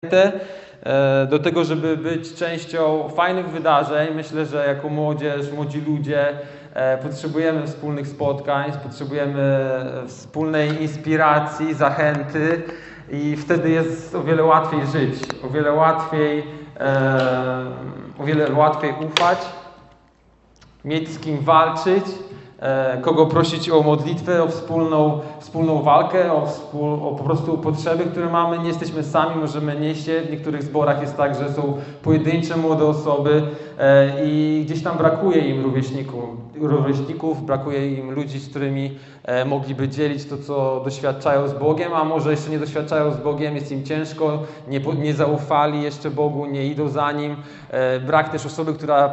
do tego, żeby być częścią fajnych wydarzeń. Myślę, że jako młodzież, młodzi ludzie potrzebujemy wspólnych spotkań, potrzebujemy wspólnej inspiracji, zachęty i wtedy jest o wiele łatwiej żyć, o wiele łatwiej ufać, mieć z kim walczyć, kogo prosić o modlitwę, o wspólną walkę, o po prostu potrzeby, które mamy. Nie jesteśmy sami, możemy nieść je. W niektórych zborach jest tak, że są pojedyncze młode osoby i gdzieś tam brakuje im rówieśników, brakuje im ludzi, z którymi mogliby dzielić to, co doświadczają z Bogiem, a może jeszcze nie doświadczają z Bogiem, jest im ciężko, nie zaufali jeszcze Bogu, nie idą za Nim. Brak też osoby, która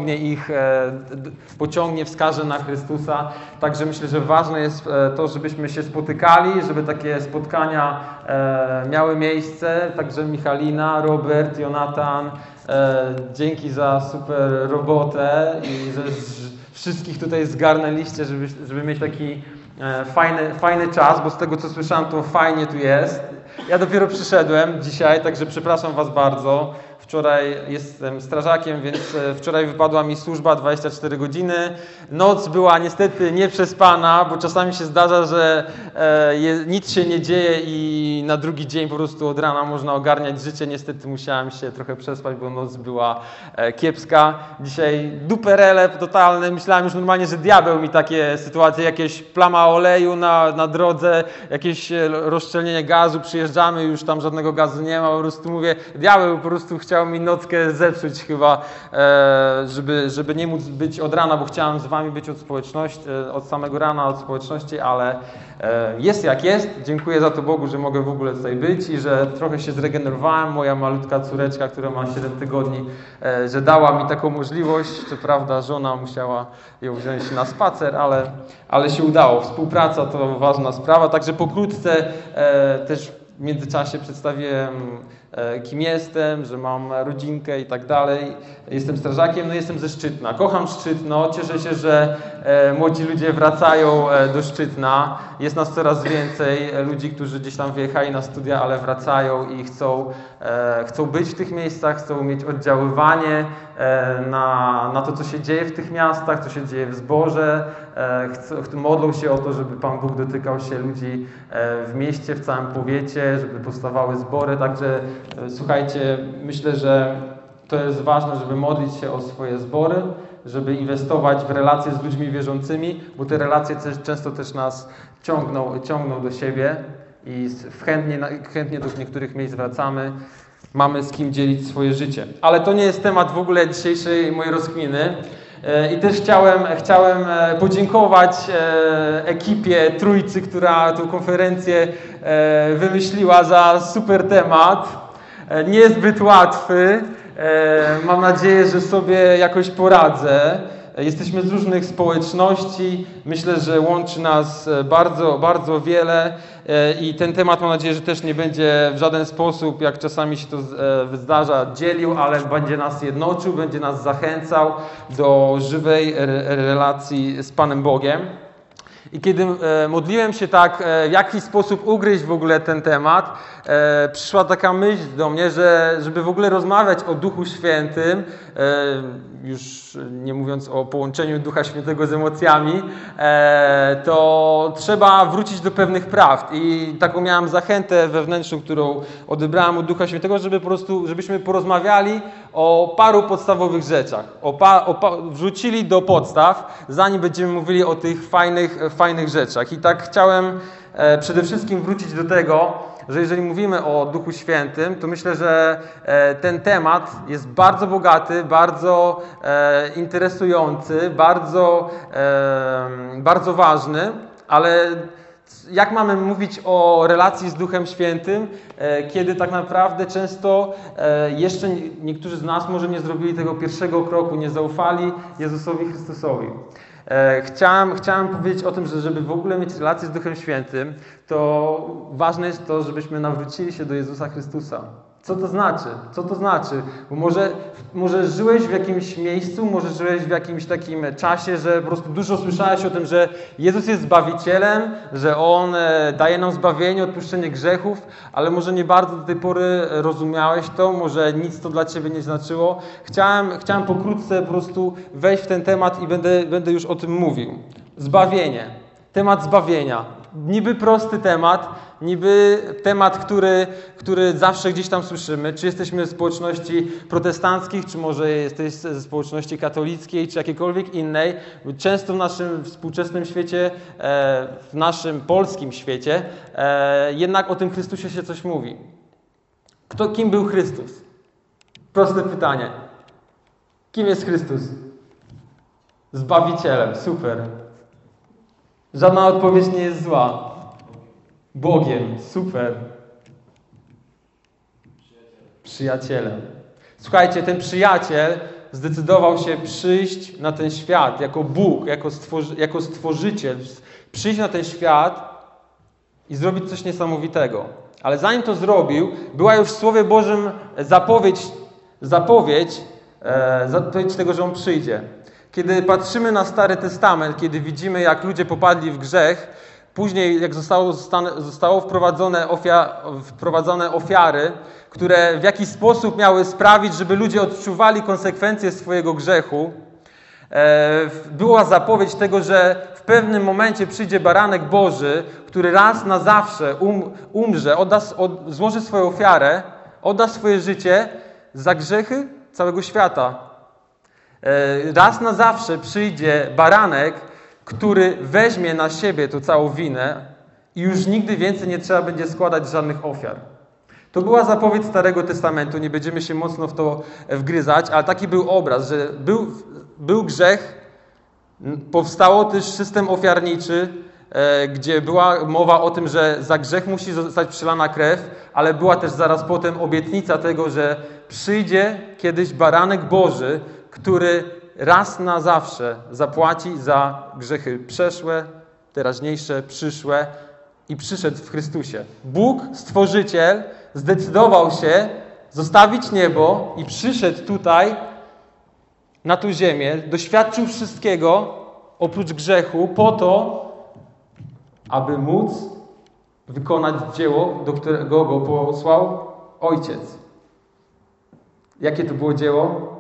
pociągnie, wskaże na Chrystusa. Także myślę, że ważne jest to, żebyśmy się spotykali, żeby takie spotkania miały miejsce. Także Michalina, Robert, Jonatan, dzięki za super robotę i że wszystkich tutaj zgarnęliście, żeby mieć taki fajny czas, bo z tego, co słyszałem, to fajnie tu jest. Ja dopiero przyszedłem dzisiaj, także przepraszam Was bardzo. Wczoraj jestem strażakiem, więc wczoraj wypadła mi służba 24 godziny. Noc była niestety nieprzespana, bo czasami się zdarza, że nic się nie dzieje i na drugi dzień po prostu od rana można ogarniać życie. Niestety musiałem się trochę przespać, bo noc była kiepska. Dzisiaj duperele totalne. Myślałem już normalnie, że diabeł mi takie sytuacje, jakieś plama oleju na drodze, jakieś rozszczelnienie gazu, przyjeżdżamy, już tam żadnego gazu nie ma. Po prostu mówię, diabeł po prostu chciał mi nockę zepsuć chyba, żeby nie móc być od rana, bo chciałem z Wami być od samego rana, od społeczności, ale jest jak jest. Dziękuję za to Bogu, że mogę w ogóle tutaj być i że trochę się zregenerowałem. Moja malutka córeczka, która ma 7 tygodni, że dała mi taką możliwość. Co prawda żona musiała ją wziąć na spacer, ale się udało. Współpraca to ważna sprawa, także pokrótce też w międzyczasie przedstawiłem, kim jestem, że mam rodzinkę i tak dalej. Jestem strażakiem, no jestem ze Szczytna. Kocham Szczytno, cieszę się, że młodzi ludzie wracają do Szczytna. Jest nas coraz więcej ludzi, którzy gdzieś tam wyjechali na studia, ale wracają i chcą być w tych miejscach, chcą mieć oddziaływanie na to, co się dzieje w tych miastach, co się dzieje w zborze. Modlą się o to, żeby Pan Bóg dotykał się ludzi w mieście, w całym powiecie, żeby powstawały zbory. Także słuchajcie, myślę, że to jest ważne, żeby modlić się o swoje zbory, żeby inwestować w relacje z ludźmi wierzącymi, bo te relacje często też nas ciągną do siebie i chętnie do niektórych miejsc wracamy. Mamy z kim dzielić swoje życie. Ale to nie jest temat w ogóle dzisiejszej mojej rozkminy. I też chciałem podziękować ekipie Trójcy, która tę konferencję wymyśliła, za super temat. Niezbyt łatwy. Mam nadzieję, że sobie jakoś poradzę. Jesteśmy z różnych społeczności. Myślę, że łączy nas bardzo, bardzo wiele i ten temat, mam nadzieję, że też nie będzie w żaden sposób, jak czasami się to zdarza, dzielił, ale będzie nas jednoczył, będzie nas zachęcał do żywej relacji z Panem Bogiem. I kiedy modliłem się tak, w jaki sposób ugryźć w ogóle ten temat, przyszła taka myśl do mnie, żeby w ogóle rozmawiać o Duchu Świętym, już nie mówiąc o połączeniu Ducha Świętego z emocjami, to trzeba wrócić do pewnych prawd. I taką miałem zachętę wewnętrzną, którą odebrałem od Ducha Świętego, żebyśmy porozmawiali o paru podstawowych rzeczach. Wrzucili do podstaw, zanim będziemy mówili o tych fajnych rzeczach. I tak chciałem przede wszystkim wrócić do tego, że jeżeli mówimy o Duchu Świętym, to myślę, że ten temat jest bardzo bogaty, bardzo interesujący, bardzo ważny, ale jak mamy mówić o relacji z Duchem Świętym, kiedy tak naprawdę często jeszcze niektórzy z nas może nie zrobili tego pierwszego kroku, nie zaufali Jezusowi Chrystusowi. Chciałem powiedzieć o tym, że żeby w ogóle mieć relację z Duchem Świętym, to ważne jest to, żebyśmy nawrócili się do Jezusa Chrystusa. Co to znaczy? Co to znaczy? Bo może żyłeś w jakimś miejscu, może żyłeś w jakimś takim czasie, że po prostu dużo słyszałeś o tym, że Jezus jest Zbawicielem, że On daje nam zbawienie, odpuszczenie grzechów, ale może nie bardzo do tej pory rozumiałeś to, może nic to dla Ciebie nie znaczyło. Chciałem pokrótce po prostu wejść w ten temat i będę już o tym mówił. Zbawienie. Temat zbawienia. Niby prosty temat, niby temat, który zawsze gdzieś tam słyszymy. Czy jesteśmy ze społeczności protestanckich, czy może jesteś ze społeczności katolickiej, czy jakiejkolwiek innej. Często w naszym współczesnym świecie, w naszym polskim świecie, jednak o tym Chrystusie się coś mówi. Kim był Chrystus? Proste pytanie. Kim jest Chrystus? Zbawicielem. Super. Żadna odpowiedź nie jest zła. Bogiem. Super. Przyjacielem. Słuchajcie, ten przyjaciel zdecydował się przyjść na ten świat jako Bóg, jako Stworzyciel. Przyjść na ten świat i zrobić coś niesamowitego. Ale zanim to zrobił, była już w Słowie Bożym zapowiedź tego, że On przyjdzie. Kiedy patrzymy na Stary Testament, kiedy widzimy, jak ludzie popadli w grzech, później jak zostało wprowadzone ofiary, które w jakiś sposób miały sprawić, żeby ludzie odczuwali konsekwencje swojego grzechu, była zapowiedź tego, że w pewnym momencie przyjdzie baranek Boży, który raz na zawsze umrze, złoży swoją ofiarę, odda swoje życie za grzechy całego świata. Raz na zawsze przyjdzie baranek, który weźmie na siebie tą całą winę i już nigdy więcej nie trzeba będzie składać żadnych ofiar. To była zapowiedź Starego Testamentu, nie będziemy się mocno w to wgryzać, ale taki był obraz, że był grzech, powstało też system ofiarniczy, gdzie była mowa o tym, że za grzech musi zostać przelana krew, ale była też zaraz potem obietnica tego, że przyjdzie kiedyś baranek Boży, który raz na zawsze zapłaci za grzechy przeszłe, teraźniejsze, przyszłe i przyszedł w Chrystusie. Bóg, Stworzyciel, zdecydował się zostawić niebo i przyszedł tutaj na tę ziemię, doświadczył wszystkiego oprócz grzechu po to, aby móc wykonać dzieło, do którego go posłał Ojciec. Jakie to było dzieło?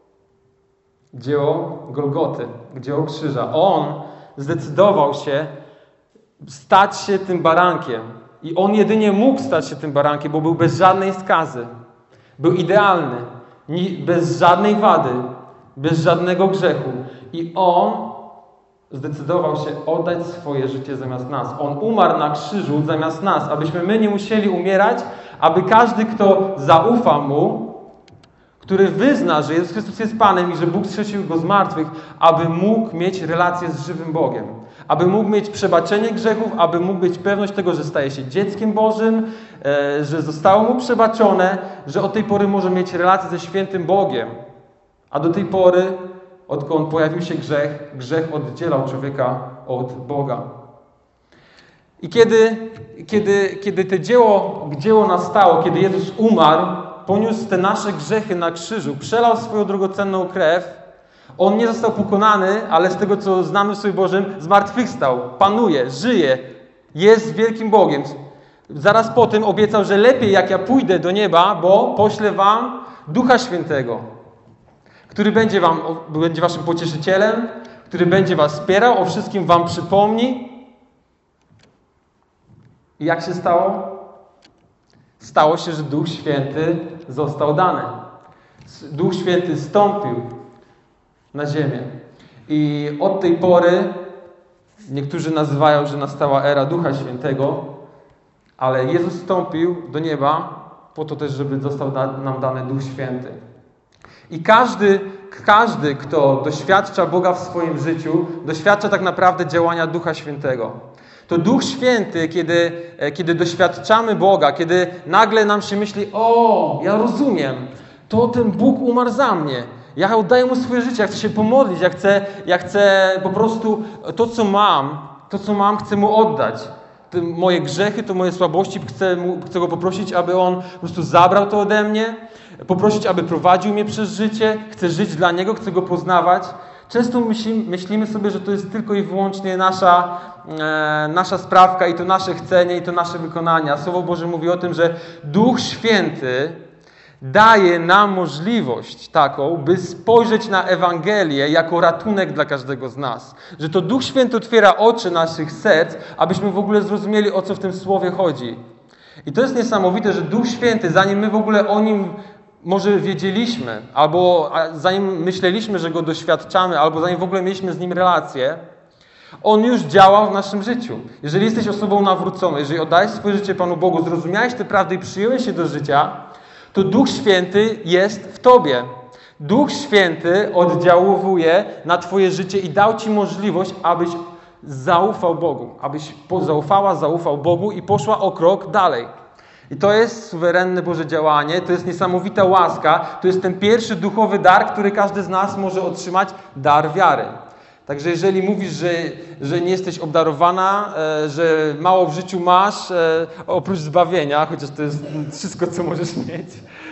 Dzieło Golgoty, dzieło krzyża. On zdecydował się stać się tym barankiem. I on jedynie mógł stać się tym barankiem, bo był bez żadnej skazy. Był idealny, bez żadnej wady, bez żadnego grzechu. I on zdecydował się oddać swoje życie zamiast nas. On umarł na krzyżu zamiast nas, abyśmy my nie musieli umierać, aby każdy, kto zaufa Mu, który wyzna, że Jezus Chrystus jest Panem i że Bóg wskrzesił Go z martwych, aby mógł mieć relację z żywym Bogiem. Aby mógł mieć przebaczenie grzechów, aby mógł mieć pewność tego, że staje się dzieckiem Bożym, że zostało mu przebaczone, że od tej pory może mieć relację ze świętym Bogiem. A do tej pory, odkąd pojawił się grzech oddzielał człowieka od Boga. I kiedy to dzieło nastało, kiedy Jezus umarł, poniósł te nasze grzechy na krzyżu, przelał swoją drogocenną krew, On nie został pokonany, ale z tego, co znamy w Słowie Bożym, zmartwychwstał, panuje, żyje, jest wielkim Bogiem. Zaraz po tym obiecał, że lepiej jak ja pójdę do nieba, bo poślę wam Ducha Świętego, który będzie waszym pocieszycielem, który będzie was wspierał, o wszystkim wam przypomni. I jak się stało? Stało się, że Duch Święty został dany. Duch Święty zstąpił na ziemię. I od tej pory niektórzy nazywają, że nastała era Ducha Świętego, ale Jezus wstąpił do nieba po to też, żeby został nam dany Duch Święty. I każdy, kto doświadcza Boga w swoim życiu, doświadcza tak naprawdę działania Ducha Świętego. To Duch Święty, kiedy doświadczamy Boga, kiedy nagle nam się myśli, o, ja rozumiem, to ten Bóg umarł za mnie. Ja oddaję Mu swoje życie, ja chcę się pomodlić, ja chcę po prostu to, co mam, chcę Mu oddać. moje grzechy, to moje słabości, chcę Go poprosić, aby On po prostu zabrał to ode mnie, poprosić, aby prowadził mnie przez życie, chcę żyć dla Niego, chcę Go poznawać. Często myślimy sobie, że to jest tylko i wyłącznie nasza sprawka i to nasze chcenie i to nasze wykonania. Słowo Boże mówi o tym, że Duch Święty daje nam możliwość taką, by spojrzeć na Ewangelię jako ratunek dla każdego z nas. Że to Duch Święty otwiera oczy naszych serc, abyśmy w ogóle zrozumieli, o co w tym Słowie chodzi. I to jest niesamowite, że Duch Święty, zanim my w ogóle o Nim może wiedzieliśmy, albo zanim myśleliśmy, że Go doświadczamy, albo zanim w ogóle mieliśmy z Nim relację, On już działał w naszym życiu. Jeżeli jesteś osobą nawróconą, jeżeli oddałeś swoje życie Panu Bogu, zrozumiałeś te prawdy i przyjąłeś się do życia, to Duch Święty jest w Tobie. Duch Święty oddziałuje na Twoje życie i dał Ci możliwość, abyś zaufał Bogu. Abyś zaufał Bogu i poszła o krok dalej. I to jest suwerenne Boże działanie, to jest niesamowita łaska, to jest ten pierwszy duchowy dar, który każdy z nas może otrzymać, dar wiary. Także jeżeli mówisz, że nie jesteś obdarowana, że mało w życiu masz, oprócz zbawienia, chociaż to jest wszystko, co możesz mieć,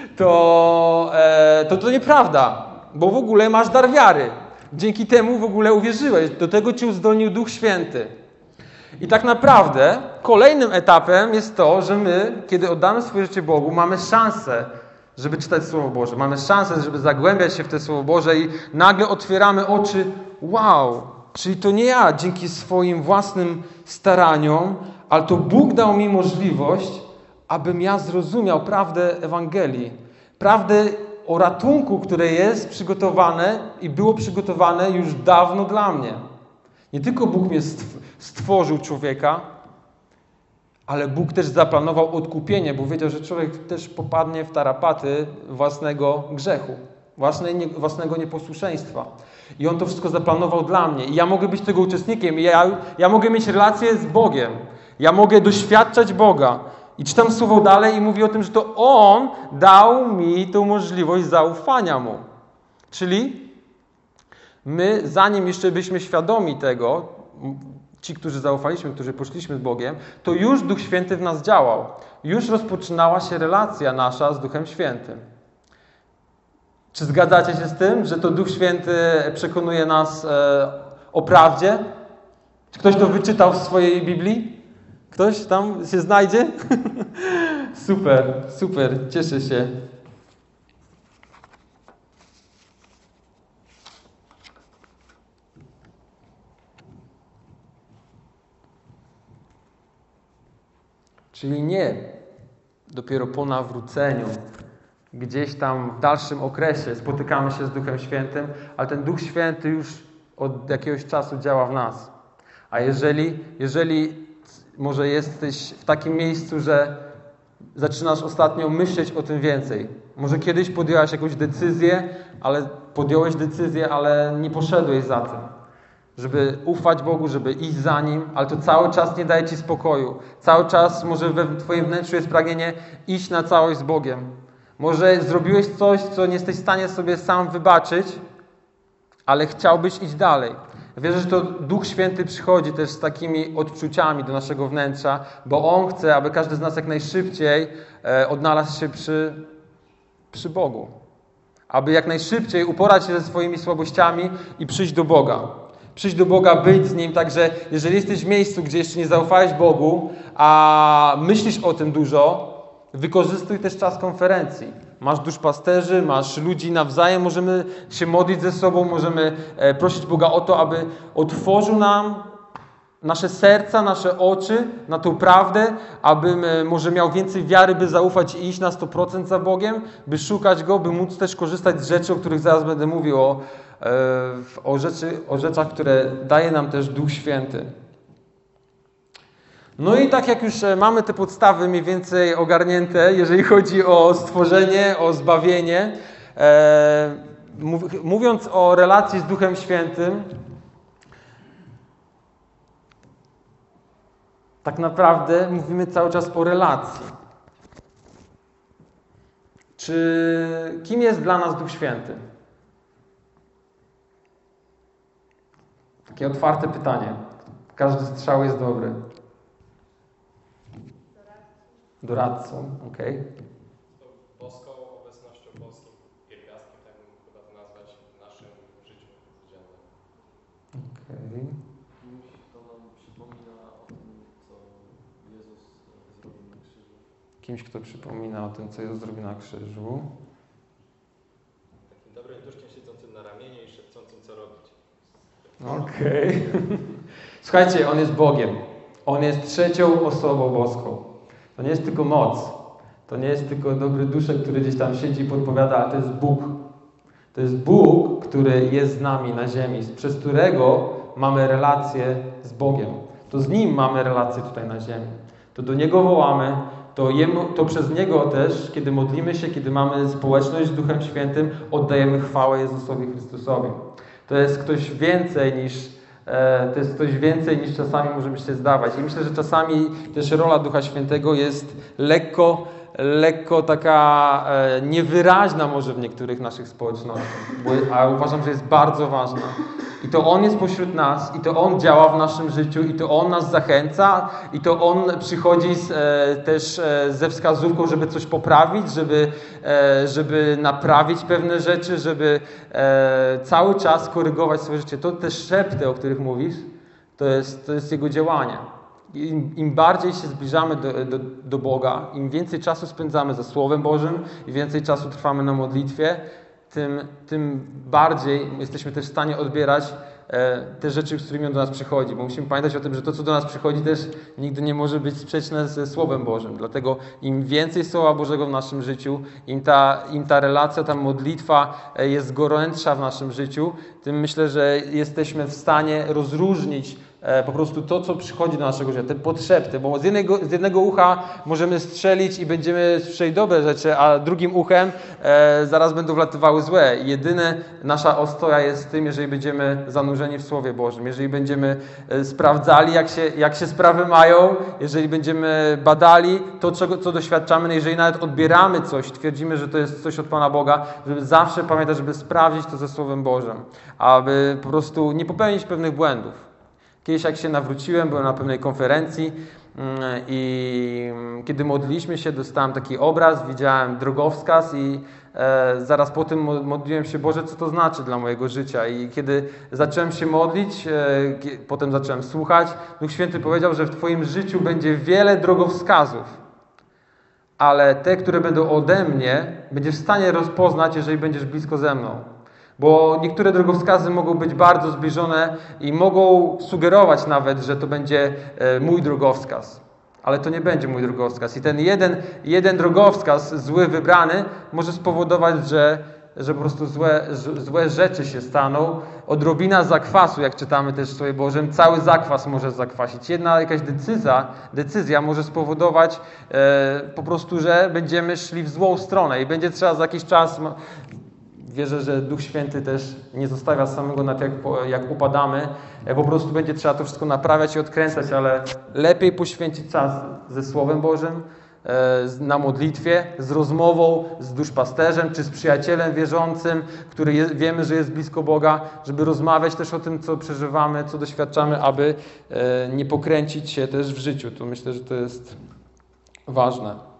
to nieprawda, bo w ogóle masz dar wiary. Dzięki temu w ogóle uwierzyłeś. Do tego Cię uzdolnił Duch Święty. I tak naprawdę kolejnym etapem jest to, że my, kiedy oddamy swoje życie Bogu, mamy szansę, żeby czytać Słowo Boże. Mamy szansę, żeby zagłębiać się w te Słowo Boże i nagle otwieramy oczy. Wow! Czyli to nie ja dzięki swoim własnym staraniom, ale to Bóg dał mi możliwość, abym ja zrozumiał prawdę Ewangelii. Prawdę o ratunku, które jest przygotowane i było przygotowane już dawno dla mnie. Nie tylko Bóg mnie stworzył człowieka, ale Bóg też zaplanował odkupienie, bo wiedział, że człowiek też popadnie w tarapaty własnego grzechu, własnego nieposłuszeństwa. I On to wszystko zaplanował dla mnie. I ja mogę być tego uczestnikiem. I ja mogę mieć relację z Bogiem. Ja mogę doświadczać Boga. I czytam słowo dalej i mówi o tym, że to On dał mi tą możliwość zaufania Mu. Czyli my, zanim jeszcze byliśmy świadomi tego, ci, którzy zaufaliśmy, którzy poszliśmy z Bogiem, to już Duch Święty w nas działał. Już rozpoczynała się relacja nasza z Duchem Świętym. Czy zgadzacie się z tym, że to Duch Święty przekonuje nas o prawdzie? Czy ktoś to wyczytał w swojej Biblii? Ktoś tam się znajdzie? Super, cieszę się. Czyli nie dopiero po nawróceniu, gdzieś tam w dalszym okresie spotykamy się z Duchem Świętym, ale ten Duch Święty już od jakiegoś czasu działa w nas. A jeżeli może jesteś w takim miejscu, że zaczynasz ostatnio myśleć o tym więcej. Może kiedyś podjąłeś jakąś decyzję, ale nie poszedłeś za tym. Żeby ufać Bogu, żeby iść za Nim, ale to cały czas nie daje Ci spokoju. Cały czas może we Twoim wnętrzu jest pragnienie iść na całość z Bogiem. Może zrobiłeś coś, co nie jesteś w stanie sobie sam wybaczyć, ale chciałbyś iść dalej. Wierzę, że to Duch Święty przychodzi też z takimi odczuciami do naszego wnętrza, bo On chce, aby każdy z nas jak najszybciej odnalazł się przy Bogu. Aby jak najszybciej uporać się ze swoimi słabościami i przyjść do Boga. Przyjść do Boga, być z Nim. Także jeżeli jesteś w miejscu, gdzie jeszcze nie zaufałeś Bogu, a myślisz o tym dużo, wykorzystuj też czas konferencji. Masz duszpasterzy, masz ludzi nawzajem, możemy się modlić ze sobą, możemy prosić Boga o to, aby otworzył nam nasze serca, nasze oczy na tą prawdę, abym może miał więcej wiary, by zaufać i iść na 100% za Bogiem, by szukać Go, by móc też korzystać z rzeczy, o których zaraz będę mówił, o rzeczach, które daje nam też Duch Święty. No i tak jak już mamy te podstawy mniej więcej ogarnięte, jeżeli chodzi o stworzenie, o zbawienie, mówiąc o relacji z Duchem Świętym, tak naprawdę mówimy cały czas o relacji. Kim jest dla nas Duch Święty? Takie otwarte pytanie. Każdy strzał jest dobry. doradcą, okej. Boską obecnością, boskim pierwiastkiem, tak bym chyba to nazwać, w naszym życiu codziennym. Okej. To nam przypomina o tym, co Jezus zrobił na krzyżu. Kimś, kto przypomina o tym, co Jezus zrobił na krzyżu. Takim dobrym duszkiem siedzącym na ramieniu i szepcącym, co robić. Okej. Słuchajcie, On jest Bogiem. On jest trzecią osobą boską. To nie jest tylko moc. To nie jest tylko dobry duszek, który gdzieś tam siedzi i podpowiada, ale to jest Bóg. To jest Bóg, który jest z nami na ziemi, przez którego mamy relację z Bogiem. To z Nim mamy relację tutaj na ziemi. To do Niego wołamy, to przez Niego też, kiedy modlimy się, kiedy mamy społeczność z Duchem Świętym, oddajemy chwałę Jezusowi Chrystusowi. To jest ktoś więcej niż czasami możemy się zdawać. I myślę, że czasami też rola Ducha Świętego jest lekko taka niewyraźna może w niektórych naszych społecznościach, a uważam, że jest bardzo ważna. I to On jest pośród nas, i to On działa w naszym życiu, i to On nas zachęca, i to On przychodzi też ze wskazówką, żeby coś poprawić, żeby naprawić pewne rzeczy, żeby cały czas korygować swoje życie. To te szepty, o których mówisz, to jest Jego działanie. Im bardziej się zbliżamy do Boga, im więcej czasu spędzamy ze Słowem Bożym i więcej czasu trwamy na modlitwie, tym bardziej jesteśmy też w stanie odbierać te rzeczy, z którymi On do nas przychodzi. Bo musimy pamiętać o tym, że to, co do nas przychodzi, też nigdy nie może być sprzeczne ze Słowem Bożym. Dlatego im więcej Słowa Bożego w naszym życiu, im ta relacja, ta modlitwa jest gorętsza w naszym życiu, tym myślę, że jesteśmy w stanie rozróżnić po prostu to, co przychodzi do naszego życia, te podszepty, bo z jednego ucha możemy strzelić i będziemy słyszeli dobre rzeczy, a drugim uchem zaraz będą wlatywały złe. Jedyne nasza ostoja jest w tym, jeżeli będziemy zanurzeni w Słowie Bożym, jeżeli będziemy sprawdzali, jak się sprawy mają, jeżeli będziemy badali to, co doświadczamy, jeżeli nawet odbieramy coś, twierdzimy, że to jest coś od Pana Boga, żeby zawsze pamiętać, żeby sprawdzić to ze Słowem Bożym, aby po prostu nie popełnić pewnych błędów. Kiedyś jak się nawróciłem, byłem na pewnej konferencji i kiedy modliliśmy się, dostałem taki obraz, widziałem drogowskaz i zaraz po tym modliłem się, Boże, co to znaczy dla mojego życia. I kiedy zacząłem się modlić, potem zacząłem słuchać, Duch Święty powiedział, że w Twoim życiu będzie wiele drogowskazów, ale te, które będą ode mnie, będziesz w stanie rozpoznać, jeżeli będziesz blisko ze mną. Bo niektóre drogowskazy mogą być bardzo zbliżone i mogą sugerować nawet, że to będzie mój drogowskaz. Ale to nie będzie mój drogowskaz. I ten jeden drogowskaz, zły wybrany, może spowodować, że po prostu złe rzeczy się staną. Odrobina zakwasu, jak czytamy też w Słowie Bożym, cały zakwas może zakwasić. Jedna jakaś decyzja może spowodować po prostu, że będziemy szli w złą stronę i będzie trzeba za jakiś czas... Wierzę, że Duch Święty też nie zostawia samego nad jak upadamy. Po prostu będzie trzeba to wszystko naprawiać i odkręcać, ale lepiej poświęcić czas ze Słowem Bożym, na modlitwie, z rozmową z duszpasterzem czy z przyjacielem wierzącym, który wiemy, że jest blisko Boga, żeby rozmawiać też o tym, co przeżywamy, co doświadczamy, aby nie pokręcić się też w życiu. Tu myślę, że to jest ważne.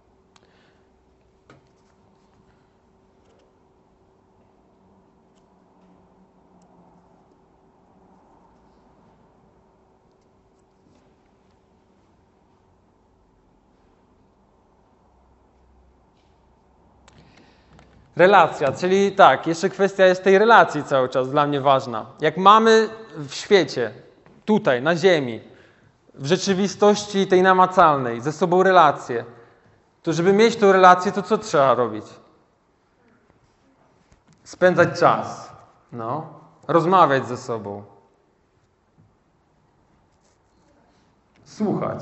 Relacja, czyli tak, jeszcze kwestia jest tej relacji cały czas dla mnie ważna. Jak mamy w świecie, tutaj, na ziemi, w rzeczywistości tej namacalnej, ze sobą relację, to żeby mieć tę relację, to co trzeba robić? Spędzać czas, rozmawiać ze sobą, słuchać.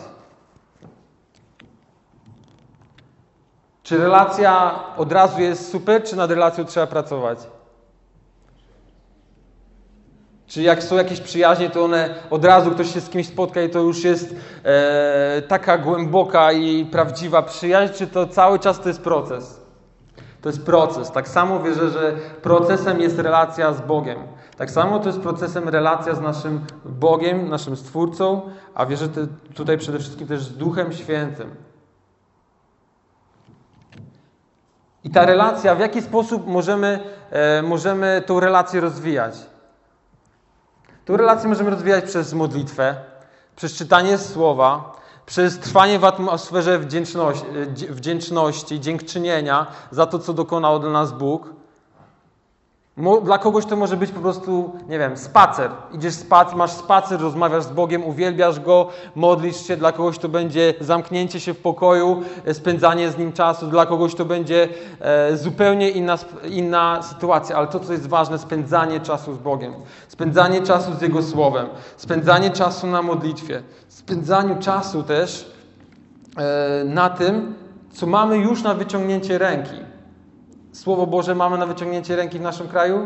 Czy relacja od razu jest super, czy nad relacją trzeba pracować? Czy jak są jakieś przyjaźnie, to one od razu ktoś się z kimś spotka i to już jest taka głęboka i prawdziwa przyjaźń, czy to cały czas to jest proces? To jest proces. Tak samo wierzę, że procesem jest relacja z Bogiem. Tak samo to jest procesem relacja z naszym Bogiem, naszym Stwórcą, a wierzę tutaj przede wszystkim też z Duchem Świętym. I ta relacja, w jaki sposób możemy tą relację rozwijać? Tą relację możemy rozwijać przez modlitwę, przez czytanie Słowa, przez trwanie w atmosferze wdzięczności, dziękczynienia za to, co dokonał dla nas Bóg. Dla kogoś to może być po prostu, nie wiem, spacer. Idziesz masz spacer, rozmawiasz z Bogiem, uwielbiasz Go, modlisz się. Dla kogoś to będzie zamknięcie się w pokoju, spędzanie z Nim czasu. Dla kogoś to będzie zupełnie inna sytuacja. Ale to, co jest ważne, spędzanie czasu z Bogiem. Spędzanie czasu z Jego Słowem. Spędzanie czasu na modlitwie. Spędzaniu czasu też na tym, co mamy już na wyciągnięcie ręki. Słowo Boże mamy na wyciągnięcie ręki w naszym kraju?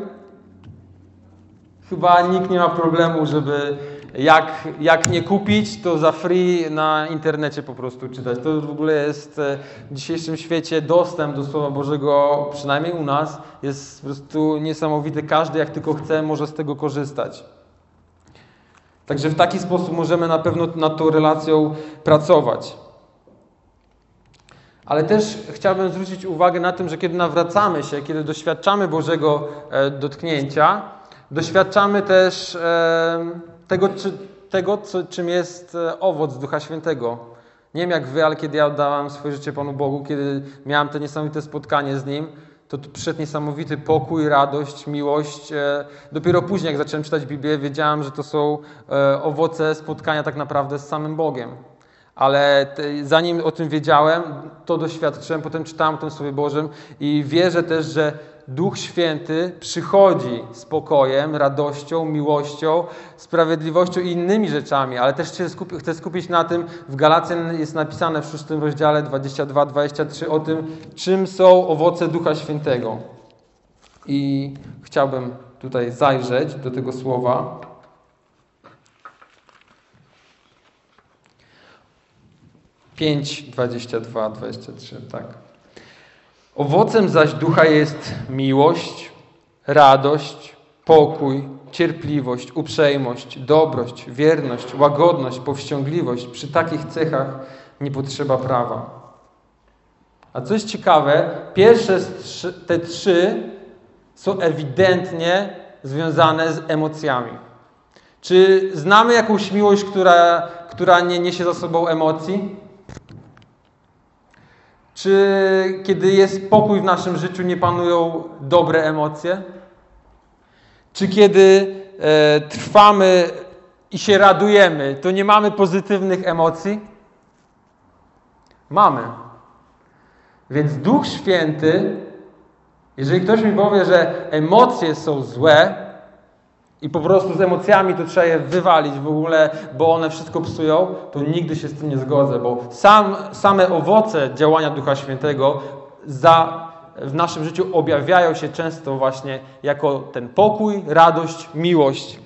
Chyba nikt nie ma problemu, żeby jak nie kupić, to za free na internecie po prostu czytać. To w ogóle jest w dzisiejszym świecie dostęp do Słowa Bożego, przynajmniej u nas, jest po prostu niesamowity. Każdy jak tylko chce, może z tego korzystać. Także w taki sposób możemy na pewno nad tą relacją pracować. Ale też chciałbym zwrócić uwagę na tym, że kiedy nawracamy się, kiedy doświadczamy Bożego dotknięcia, doświadczamy też tego, czym jest owoc Ducha Świętego. Nie wiem jak wy, ale kiedy ja oddawałem swoje życie Panu Bogu, kiedy miałem to niesamowite spotkanie z Nim, to przyszedł niesamowity pokój, radość, miłość. Dopiero później, jak zacząłem czytać Biblię, wiedziałem, że to są owoce spotkania tak naprawdę z samym Bogiem. Ale zanim o tym wiedziałem, to doświadczyłem, potem czytałem o tym Słowie Bożym i wierzę też, że Duch Święty przychodzi z pokojem, radością, miłością, sprawiedliwością i innymi rzeczami, ale też chcę skupić na tym, w Galacjan jest napisane w 6 rozdziale 22-23 o tym, czym są owoce Ducha Świętego. I chciałbym tutaj zajrzeć do tego słowa. 5:22-23, tak. Owocem zaś ducha jest miłość, radość, pokój, cierpliwość, uprzejmość, dobrość, wierność, łagodność, powściągliwość. Przy takich cechach nie potrzeba prawa. A co jest ciekawe, pierwsze te trzy są ewidentnie związane z emocjami. Czy znamy jakąś miłość, która nie niesie za sobą emocji? Czy kiedy jest pokój w naszym życiu, nie panują dobre emocje? Czy kiedy trwamy i się radujemy, to nie mamy pozytywnych emocji? Mamy. Więc Duch Święty, jeżeli ktoś mi powie, że emocje są złe i po prostu z emocjami to trzeba je wywalić w ogóle, bo one wszystko psują, to nigdy się z tym nie zgodzę, bo same owoce działania Ducha Świętego w naszym życiu objawiają się często właśnie jako ten pokój, radość, miłość.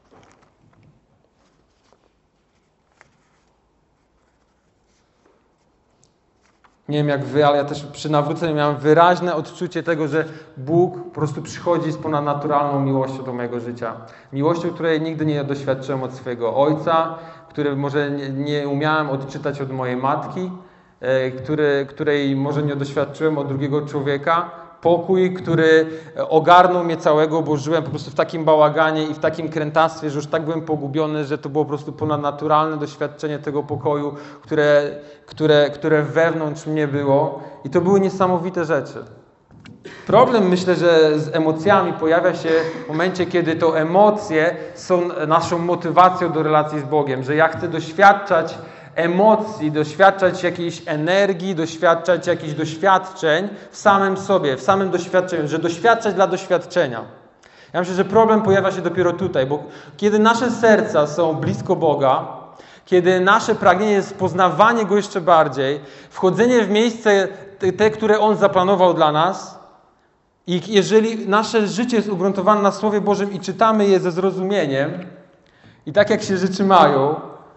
Nie wiem jak wy, ale ja też przy nawróceniu miałem wyraźne odczucie tego, że Bóg po prostu przychodzi z ponadnaturalną miłością do mojego życia. Miłością, której nigdy nie doświadczyłem od swojego ojca, której może nie umiałem odczytać od mojej matki, której może nie doświadczyłem od drugiego człowieka. Pokój, który ogarnął mnie całego, bo żyłem po prostu w takim bałaganie i w takim krętactwie, że już tak byłem pogubiony, że to było po prostu ponadnaturalne doświadczenie tego pokoju, które wewnątrz mnie było. I to były niesamowite rzeczy. Problem, myślę, że z emocjami pojawia się w momencie, kiedy to emocje są naszą motywacją do relacji z Bogiem, że ja chcę doświadczać emocji, doświadczać jakiejś energii, doświadczać jakichś doświadczeń w samym sobie, w samym doświadczeniu, że doświadczać dla doświadczenia. Ja myślę, że problem pojawia się dopiero tutaj, bo kiedy nasze serca są blisko Boga, kiedy nasze pragnienie jest poznawanie Go jeszcze bardziej, wchodzenie w miejsce te, które On zaplanował dla nas i jeżeli nasze życie jest ugruntowane na Słowie Bożym i czytamy je ze zrozumieniem i tak jak się rzeczy mają,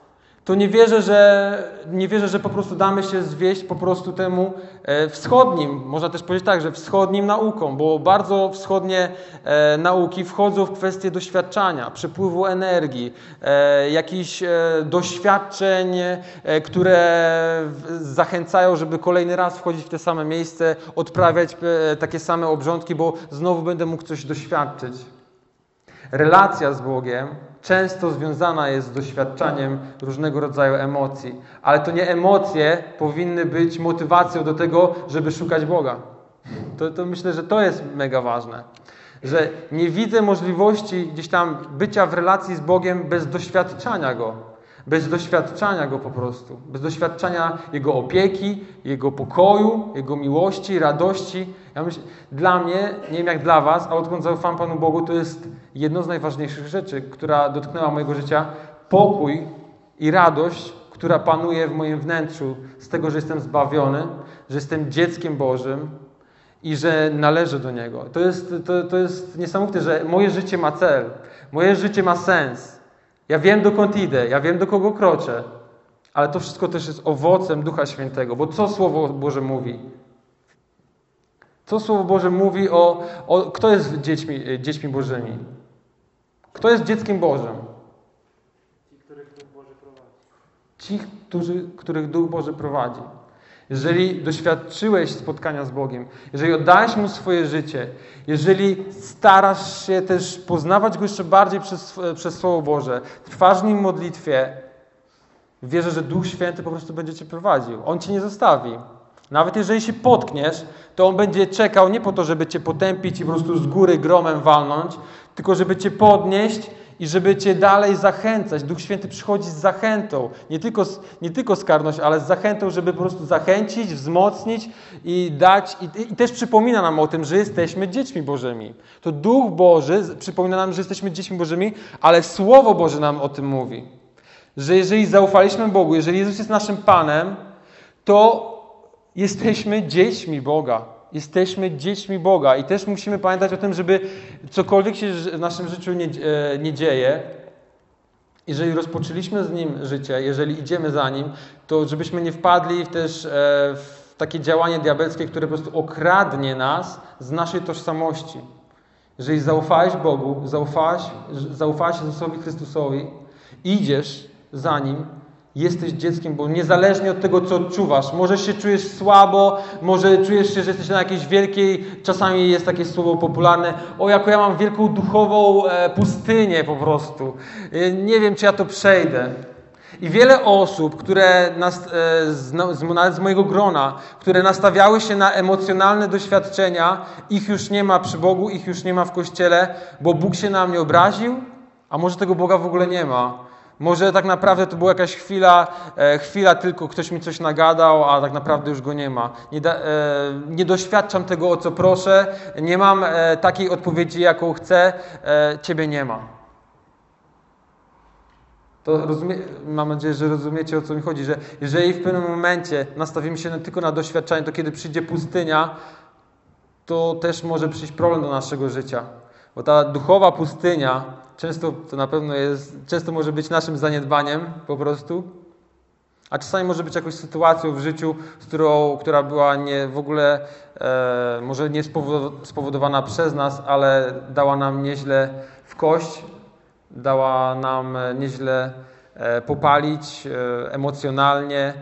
to nie wierzę, że po prostu damy się zwieść po prostu temu wschodnim, można też powiedzieć tak, że wschodnim naukom, bo bardzo wschodnie nauki wchodzą w kwestię doświadczania, przepływu energii, jakichś doświadczeń, które zachęcają, żeby kolejny raz wchodzić w te same miejsce, odprawiać takie same obrządki, bo znowu będę mógł coś doświadczyć. Relacja z Bogiem często związana jest z doświadczaniem różnego rodzaju emocji. Ale to nie emocje powinny być motywacją do tego, żeby szukać Boga. To myślę, że to jest mega ważne. Że nie widzę możliwości gdzieś tam bycia w relacji z Bogiem bez doświadczania Go. Bez doświadczania Go po prostu. Bez doświadczania Jego opieki, Jego pokoju, Jego miłości, radości. Ja myślę, dla mnie, nie wiem jak dla was, ale odkąd zaufam Panu Bogu, to jest jedno z najważniejszych rzeczy, która dotknęła mojego życia. Pokój i radość, która panuje w moim wnętrzu z tego, że jestem zbawiony, że jestem dzieckiem Bożym i że należę do Niego. To jest niesamowite, że moje życie ma cel. Moje życie ma sens. Ja wiem, dokąd idę, ja wiem, do kogo kroczę, ale to wszystko też jest owocem Ducha Świętego, bo co Słowo Boże mówi? Co Słowo Boże mówi kto jest dziećmi Bożymi? Kto jest dzieckiem Bożym? Ci, których Duch Boży prowadzi. Ci, których Duch Boży prowadzi. Jeżeli doświadczyłeś spotkania z Bogiem, jeżeli oddałeś Mu swoje życie, jeżeli starasz się też poznawać Go jeszcze bardziej przez Słowo Boże, trwasz w Nim w modlitwie, wierzę, że Duch Święty po prostu będzie Cię prowadził. On Cię nie zostawi. Nawet jeżeli się potkniesz, to On będzie czekał nie po to, żeby Cię potępić i po prostu z góry gromem walnąć, tylko żeby Cię podnieść i żeby Cię dalej zachęcać. Duch Święty przychodzi z zachętą. Nie tylko z karność, ale z zachętą, żeby po prostu zachęcić, wzmocnić i dać. I też przypomina nam o tym, że jesteśmy dziećmi Bożymi. To Duch Boży przypomina nam, że jesteśmy dziećmi Bożymi, ale Słowo Boże nam o tym mówi. Że jeżeli zaufaliśmy Bogu, jeżeli Jezus jest naszym Panem, to jesteśmy dziećmi Boga. Jesteśmy dziećmi Boga i też musimy pamiętać o tym, żeby cokolwiek się w naszym życiu nie dzieje, jeżeli rozpoczęliśmy z Nim życie, jeżeli idziemy za Nim, to żebyśmy nie wpadli też w takie działanie diabelskie, które po prostu okradnie nas z naszej tożsamości. Jeżeli zaufałeś Bogu, zaufałeś Jezusowi Chrystusowi, idziesz za Nim, jesteś dzieckiem, bo niezależnie od tego, co odczuwasz, może się czujesz słabo, może czujesz się, że jesteś na jakiejś wielkiej, czasami jest takie słowo popularne, jako ja mam wielką duchową pustynię po prostu. Nie wiem, czy ja to przejdę. I wiele osób, które nawet z mojego grona, które nastawiały się na emocjonalne doświadczenia, ich już nie ma przy Bogu, ich już nie ma w Kościele, bo Bóg się na mnie obraził, a może tego Boga w ogóle nie ma. Może tak naprawdę to była jakaś chwila tylko ktoś mi coś nagadał, a tak naprawdę już go nie ma. Nie doświadczam tego, o co proszę, nie mam takiej odpowiedzi, jaką chcę, Ciebie nie ma. Mam nadzieję, że rozumiecie, o co mi chodzi, że jeżeli w pewnym momencie nastawimy się tylko na doświadczenie, to kiedy przyjdzie pustynia, to też może przyjść problem do naszego życia. Bo ta duchowa pustynia często może być naszym zaniedbaniem po prostu, a czasami może być jakąś sytuacją w życiu, która była może nie spowodowana przez nas, ale dała nam nieźle w kość, dała nam nieźle popalić emocjonalnie,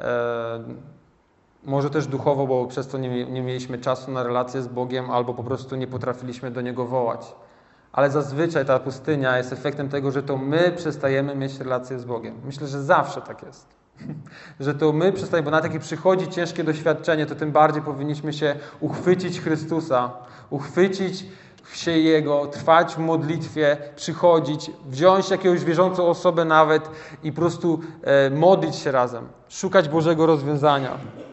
może też duchowo, bo przez to nie mieliśmy czasu na relację z Bogiem albo po prostu nie potrafiliśmy do Niego wołać. Ale zazwyczaj ta pustynia jest efektem tego, że to my przestajemy mieć relację z Bogiem. Myślę, że zawsze tak jest. Że to my przestajemy, bo nawet jak przychodzi ciężkie doświadczenie, to tym bardziej powinniśmy się uchwycić Chrystusa, uchwycić się Jego, trwać w modlitwie, przychodzić, wziąć jakąś wierzącą osobę nawet i po prostu modlić się razem, szukać Bożego rozwiązania.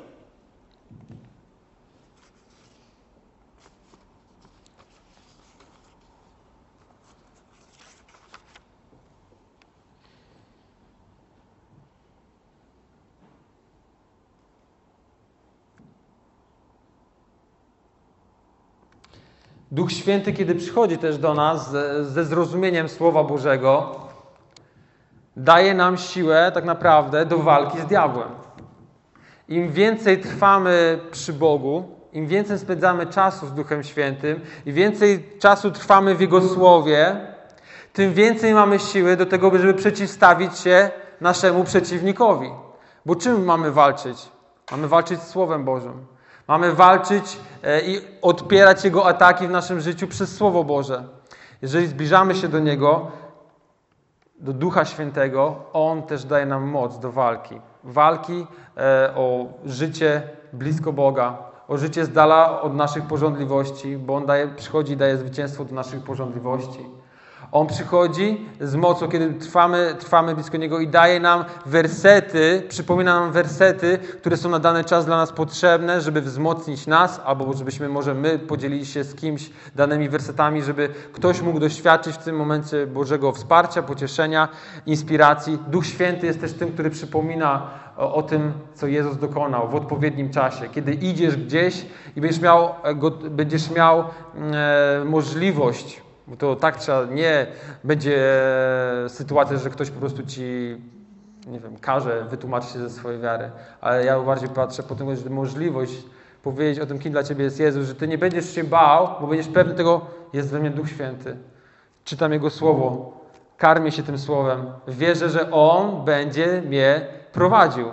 Duch Święty, kiedy przychodzi też do nas ze zrozumieniem Słowa Bożego, daje nam siłę tak naprawdę do walki z diabłem. Im więcej trwamy przy Bogu, im więcej spędzamy czasu z Duchem Świętym i więcej czasu trwamy w Jego Słowie, tym więcej mamy siły do tego, żeby przeciwstawić się naszemu przeciwnikowi. Bo czym mamy walczyć? Mamy walczyć z Słowem Bożym. Mamy walczyć i odpierać Jego ataki w naszym życiu przez Słowo Boże. Jeżeli zbliżamy się do Niego, do Ducha Świętego, On też daje nam moc do walki. Walki o życie blisko Boga, o życie z dala od naszych pożądliwości, bo On przychodzi i daje zwycięstwo do naszych pożądliwości. On przychodzi z mocą, kiedy trwamy blisko Niego i daje nam wersety, przypomina nam wersety, które są na dany czas dla nas potrzebne, żeby wzmocnić nas, albo żebyśmy może my podzielili się z kimś danymi wersetami, żeby ktoś mógł doświadczyć w tym momencie Bożego wsparcia, pocieszenia, inspiracji. Duch Święty jest też tym, który przypomina o tym, co Jezus dokonał w odpowiednim czasie. Kiedy idziesz gdzieś i będziesz miał możliwość, bo to tak trzeba, nie będzie sytuacja, że ktoś po prostu ci, nie wiem, każe wytłumaczyć się ze swojej wiary. Ale ja bardziej patrzę po tym, że możliwość powiedzieć o tym, kim dla Ciebie jest Jezus, że Ty nie będziesz się bał, bo będziesz pewny tego, jest we mnie Duch Święty. Czytam Jego Słowo, karmię się tym Słowem. Wierzę, że On będzie mnie prowadził,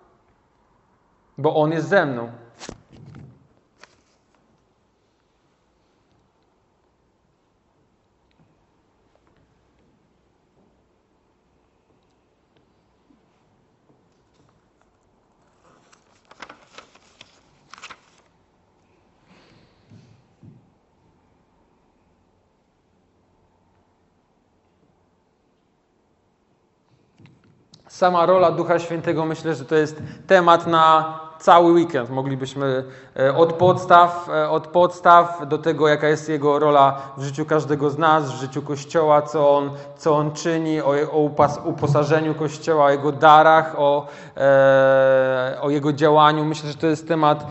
bo On jest ze mną. Sama rola Ducha Świętego, myślę, że to jest temat na cały weekend. Moglibyśmy od podstaw do tego, jaka jest Jego rola w życiu każdego z nas, w życiu Kościoła, co On czyni, o uposażeniu Kościoła, o Jego darach, o Jego działaniu. Myślę, że to jest temat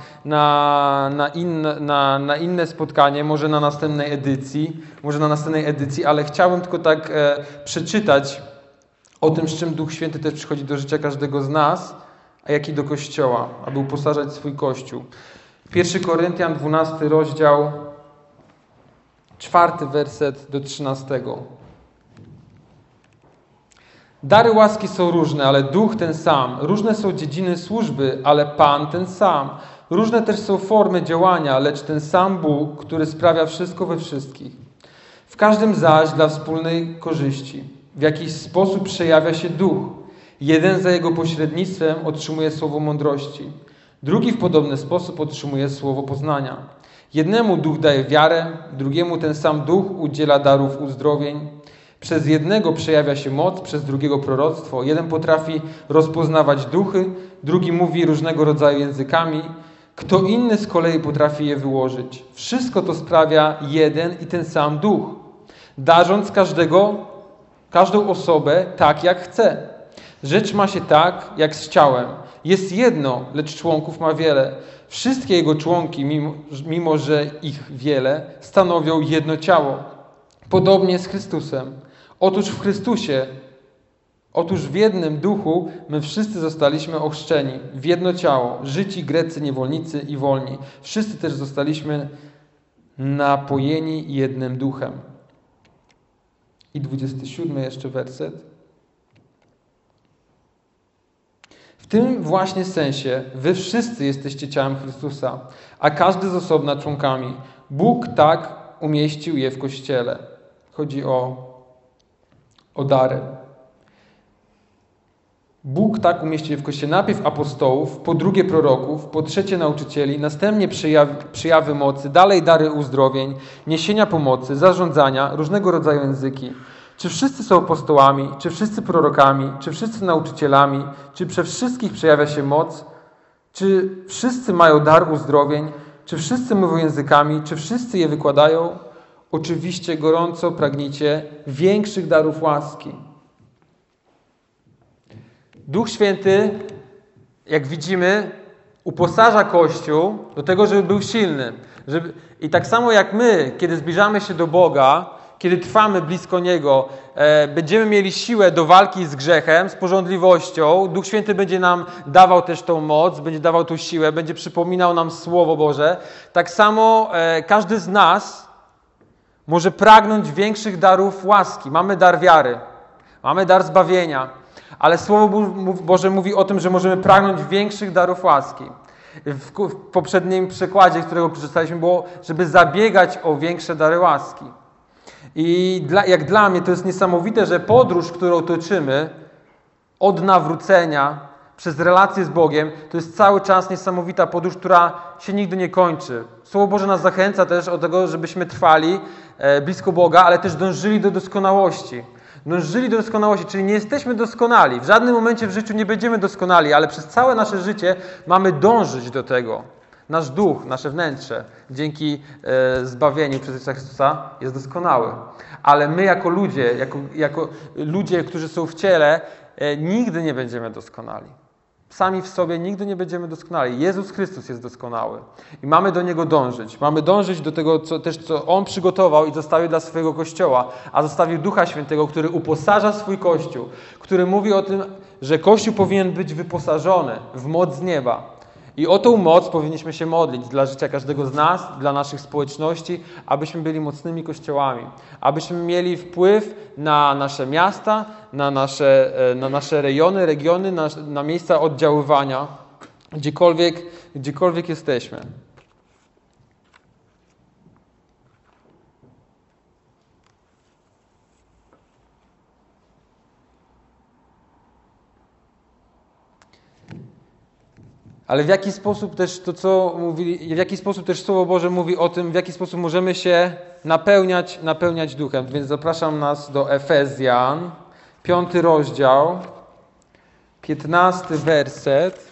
na inne spotkanie, może na następnej edycji, ale chciałbym tylko tak przeczytać o tym, z czym Duch Święty też przychodzi do życia każdego z nas, a jak i do Kościoła, aby uposażać swój Kościół. 1 Koryntian, 12 rozdział, 4 werset do 13. Dary łaski są różne, ale Duch ten sam. Różne są dziedziny służby, ale Pan ten sam. Różne też są formy działania, lecz ten sam Bóg, który sprawia wszystko we wszystkich. W każdym zaś dla wspólnej korzyści. W jakiś sposób przejawia się Duch. Jeden za Jego pośrednictwem otrzymuje słowo mądrości. Drugi w podobny sposób otrzymuje słowo poznania. Jednemu Duch daje wiarę, drugiemu ten sam Duch udziela darów uzdrowień. Przez jednego przejawia się moc, przez drugiego proroctwo. Jeden potrafi rozpoznawać duchy, drugi mówi różnego rodzaju językami. Kto inny z kolei potrafi je wyłożyć. Wszystko to sprawia jeden i ten sam Duch, darząc każdą osobę tak, jak chce. Rzecz ma się tak, jak z ciałem. Jest jedno, lecz członków ma wiele. Wszystkie jego członki, mimo że ich wiele, stanowią jedno ciało. Podobnie z Chrystusem. Otóż w jednym duchu my wszyscy zostaliśmy ochrzczeni w jedno ciało. Żydzi, Grecy, niewolnicy i wolni. Wszyscy też zostaliśmy napojeni jednym duchem. I 27 jeszcze werset. W tym właśnie sensie wy wszyscy jesteście ciałem Chrystusa, a każdy z osobna członkami. Bóg tak umieścił je w Kościele. Chodzi o dary. Bóg tak umieścił je w Kościele. Najpierw apostołów, po drugie proroków, po trzecie nauczycieli, następnie przejawy mocy, dalej dary uzdrowień, niesienia pomocy, zarządzania, różnego rodzaju języki. Czy wszyscy są apostołami, czy wszyscy prorokami, czy wszyscy nauczycielami, czy we wszystkich przejawia się moc, czy wszyscy mają dar uzdrowień, czy wszyscy mówią językami, czy wszyscy je wykładają? Oczywiście gorąco pragnijcie większych darów łaski. Duch Święty, jak widzimy, uposaża Kościół do tego, żeby był silny. I tak samo jak my, kiedy zbliżamy się do Boga kiedy trwamy blisko Niego, będziemy mieli siłę do walki z grzechem, z pożądliwością. Duch Święty będzie nam dawał też tą moc, będzie dawał tą siłę, będzie przypominał nam Słowo Boże. Tak samo każdy z nas może pragnąć większych darów łaski. Mamy dar wiary, mamy dar zbawienia, ale Słowo Boże mówi o tym, że możemy pragnąć większych darów łaski. W poprzednim przykładzie, z którego korzystaliśmy, było, żeby zabiegać o większe dary łaski. I jak dla mnie to jest niesamowite, że podróż, którą toczymy od nawrócenia przez relację z Bogiem, to jest cały czas niesamowita podróż, która się nigdy nie kończy. Słowo Boże nas zachęca też do tego, żebyśmy trwali blisko Boga, ale też dążyli do doskonałości. Dążyli do doskonałości, czyli nie jesteśmy doskonali. W żadnym momencie w życiu nie będziemy doskonali, ale przez całe nasze życie mamy dążyć do tego. Nasz duch, nasze wnętrze, dzięki zbawieniu przez Jezusa Chrystusa jest doskonały. Ale my jako ludzie, którzy są w ciele, nigdy nie będziemy doskonali. Sami w sobie nigdy nie będziemy doskonali. Jezus Chrystus jest doskonały. I mamy do Niego dążyć. Mamy dążyć do tego, co On przygotował i zostawił dla swojego Kościoła. A zostawił Ducha Świętego, który uposaża swój Kościół. Który mówi o tym, że Kościół powinien być wyposażony w moc z nieba. I o tą moc powinniśmy się modlić dla życia każdego z nas, dla naszych społeczności, abyśmy byli mocnymi kościołami. Abyśmy mieli wpływ na nasze miasta, na nasze rejony, regiony, na miejsca oddziaływania, gdziekolwiek jesteśmy. Ale w jaki sposób też Słowo Boże mówi o tym, w jaki sposób możemy się napełniać Duchem. Więc zapraszam nas do Efezjan, 5 rozdział, 15 werset.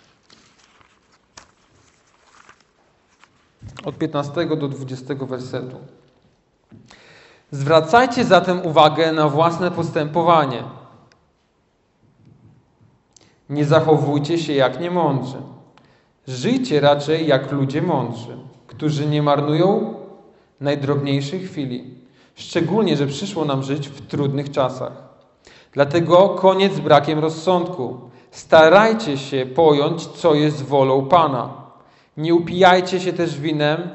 Od 15 do 20 wersetu. Zwracajcie zatem uwagę na własne postępowanie. Nie zachowujcie się jak niemądrzy. Żyjcie raczej jak ludzie mądrzy, którzy nie marnują najdrobniejszej chwili. Szczególnie, że przyszło nam żyć w trudnych czasach. Dlatego koniec z brakiem rozsądku. Starajcie się pojąć, co jest wolą Pana. Nie upijajcie się też winem,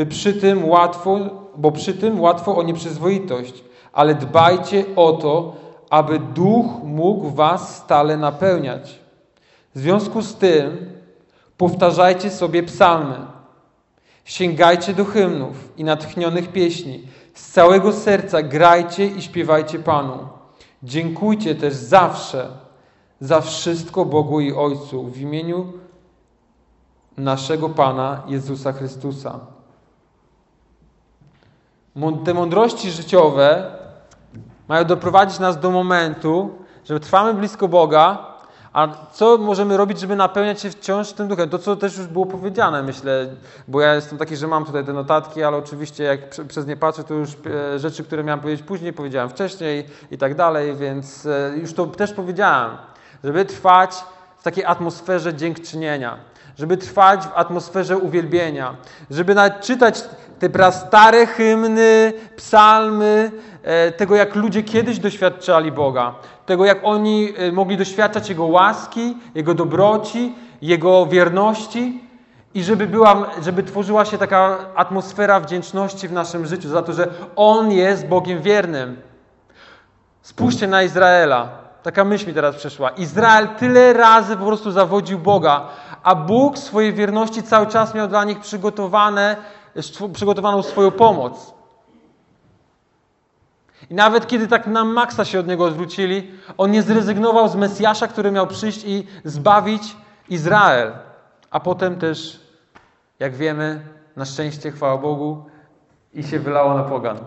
bo przy tym łatwo o nieprzyzwoitość. Ale dbajcie o to, aby Duch mógł was stale napełniać. W związku z tym powtarzajcie sobie psalmy. Sięgajcie do hymnów i natchnionych pieśni. Z całego serca grajcie i śpiewajcie Panu. Dziękujcie też zawsze za wszystko Bogu i Ojcu w imieniu naszego Pana Jezusa Chrystusa. Te mądrości życiowe mają doprowadzić nas do momentu, że trwamy blisko Boga, a co możemy robić, żeby napełniać się wciąż tym Duchem? To, co też już było powiedziane, myślę, bo ja jestem taki, że mam tutaj te notatki, ale oczywiście jak przez nie patrzę, to już rzeczy, które miałem powiedzieć później, powiedziałem wcześniej i tak dalej, więc już to też powiedziałem, żeby trwać w takiej atmosferze dziękczynienia, żeby trwać w atmosferze uwielbienia, żeby nawet czytać te prastare hymny, psalmy, tego jak ludzie kiedyś doświadczali Boga, tego jak oni mogli doświadczać Jego łaski, Jego dobroci, Jego wierności i żeby tworzyła się taka atmosfera wdzięczności w naszym życiu za to, że On jest Bogiem wiernym. Spójrzcie na Izraela. Taka myśl mi teraz przyszła. Izrael tyle razy po prostu zawodził Boga, a Bóg w swojej wierności cały czas miał dla nich przygotowaną swoją pomoc. I nawet kiedy tak na maksa się od Niego odwrócili, On nie zrezygnował z Mesjasza, który miał przyjść i zbawić Izrael. A potem też, jak wiemy, na szczęście, chwała Bogu, i się wylało na pogan.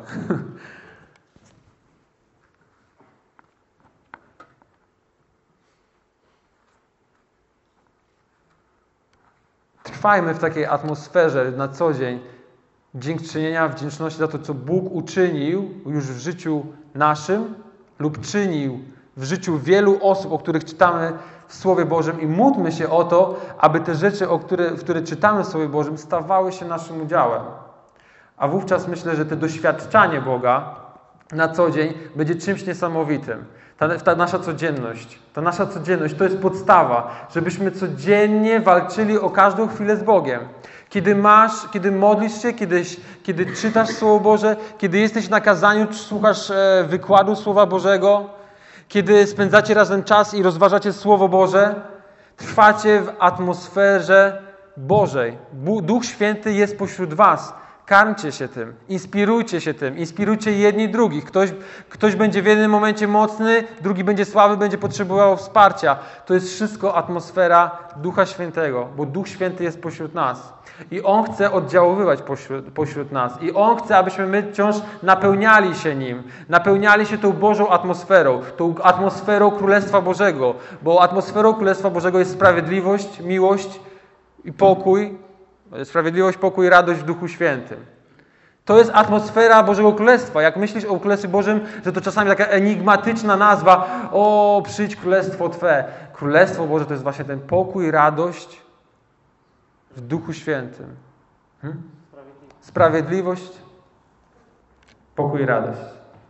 Trwajmy w takiej atmosferze na co dzień dziękczynienia, wdzięczności za to, co Bóg uczynił już w życiu naszym lub czynił w życiu wielu osób, o których czytamy w Słowie Bożym i módlmy się o to, aby te rzeczy, w które czytamy w Słowie Bożym, stawały się naszym udziałem. A wówczas myślę, że to doświadczanie Boga na co dzień będzie czymś niesamowitym. Ta nasza codzienność to jest podstawa, żebyśmy codziennie walczyli o każdą chwilę z Bogiem. Kiedy modlisz się, kiedy czytasz Słowo Boże, kiedy jesteś na kazaniu, słuchasz wykładu Słowa Bożego, kiedy spędzacie razem czas i rozważacie Słowo Boże, trwacie w atmosferze Bożej. Duch Święty jest pośród was. Karmcie się tym, inspirujcie jedni drugich. Ktoś będzie w jednym momencie mocny, drugi będzie słaby, będzie potrzebował wsparcia. To jest wszystko atmosfera Ducha Świętego, bo Duch Święty jest pośród nas. I On chce oddziaływać pośród nas. I On chce, abyśmy my wciąż napełniali się Nim. Napełniali się tą Bożą atmosferą, tą atmosferą Królestwa Bożego. Bo atmosferą Królestwa Bożego jest sprawiedliwość, miłość i pokój. Sprawiedliwość, pokój, radość w Duchu Świętym. To jest atmosfera Bożego Królestwa. Jak myślisz o Królestwie Bożym, że to czasami taka enigmatyczna nazwa. O, przyjdź Królestwo Twe. Królestwo Boże to jest właśnie ten pokój, radość w Duchu Świętym. Sprawiedliwość, pokój, radość.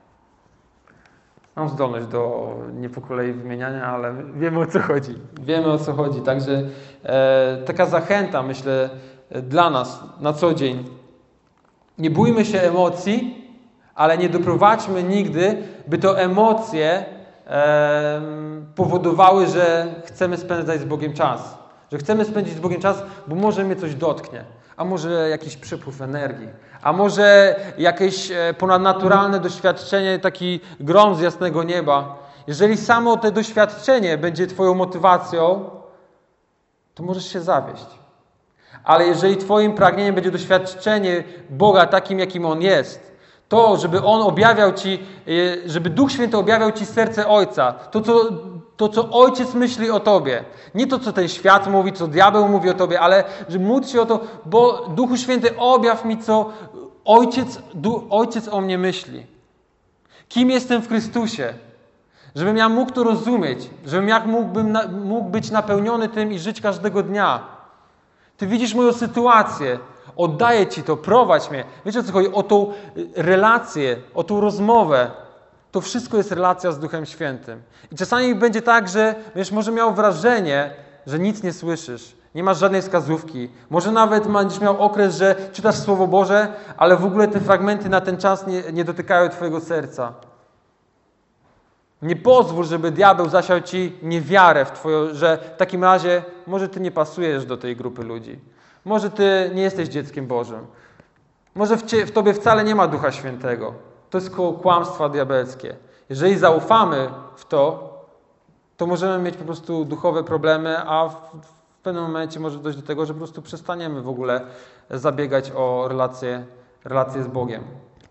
Mam zdolność do nie po kolei wymieniania, ale wiemy, o co chodzi. Także taka zachęta, myślę, dla nas na co dzień. Nie bójmy się emocji, ale nie doprowadźmy nigdy, by to emocje powodowały, że chcemy spędzać z Bogiem czas. Że chcemy spędzić z Bogiem czas, bo może mnie coś dotknie. A może jakiś przepływ energii. A może jakieś ponadnaturalne doświadczenie, taki grom z jasnego nieba. Jeżeli samo to doświadczenie będzie twoją motywacją, to możesz się zawieść. Ale jeżeli twoim pragnieniem będzie doświadczenie Boga takim, jakim On jest, to, żeby On objawiał ci, żeby Duch Święty objawiał ci serce Ojca, to, co Ojciec myśli o tobie. Nie to, co ten świat mówi, co diabeł mówi o tobie, ale żeby móc się o to, bo Duchu Święty, objaw mi, co Ojciec o mnie myśli. Kim jestem w Chrystusie? Żebym ja mógł to rozumieć, żebym ja mógł być napełniony tym i żyć każdego dnia. Ty widzisz moją sytuację, oddaję Ci to, prowadź mnie. Wiecie, o co chodzi? O tą relację, o tą rozmowę. To wszystko jest relacja z Duchem Świętym. I czasami będzie tak, że może miał wrażenie, że nic nie słyszysz, nie masz żadnej wskazówki. Może nawet będziesz miał okres, że czytasz Słowo Boże, ale w ogóle te fragmenty na ten czas nie dotykają Twojego serca. Nie pozwól, żeby diabeł zasiał Ci niewiarę że w takim razie może Ty nie pasujesz do tej grupy ludzi. Może Ty nie jesteś dzieckiem Bożym. Może w Tobie wcale nie ma Ducha Świętego. To jest kłamstwa diabelskie. Jeżeli zaufamy w to możemy mieć po prostu duchowe problemy, a w pewnym momencie może dojść do tego, że po prostu przestaniemy w ogóle zabiegać o relacje z Bogiem.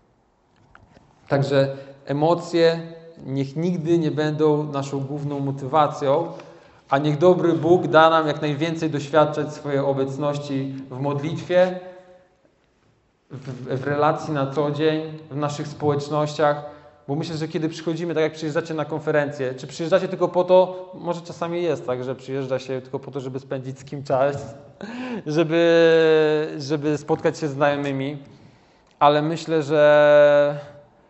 Także emocje niech nigdy nie będą naszą główną motywacją, a niech dobry Bóg da nam jak najwięcej doświadczać swojej obecności w modlitwie, w relacji na co dzień, w naszych społecznościach, bo myślę, że kiedy przychodzimy, tak jak przyjeżdżacie na konferencję, czy przyjeżdżacie tylko po to, może czasami jest tak, że przyjeżdża się tylko po to, żeby spędzić z kim czas, żeby spotkać się z znajomymi, ale myślę, że